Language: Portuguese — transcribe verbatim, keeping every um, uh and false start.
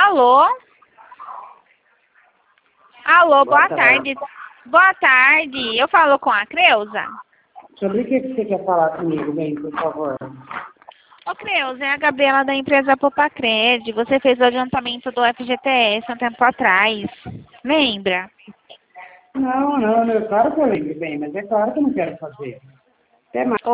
Alô? Alô, boa, Boa tarde. tarde. Boa tarde. Eu falo com a Creuza? Sobre o que você quer falar comigo, bem, por favor? Ô, Creuza, é a Gabriela da empresa Popacred. Você fez o adiantamento do F G T S um tempo atrás. Lembra? Não, não, não, claro que eu lembro bem, mas é claro que eu não quero fazer. Até mais.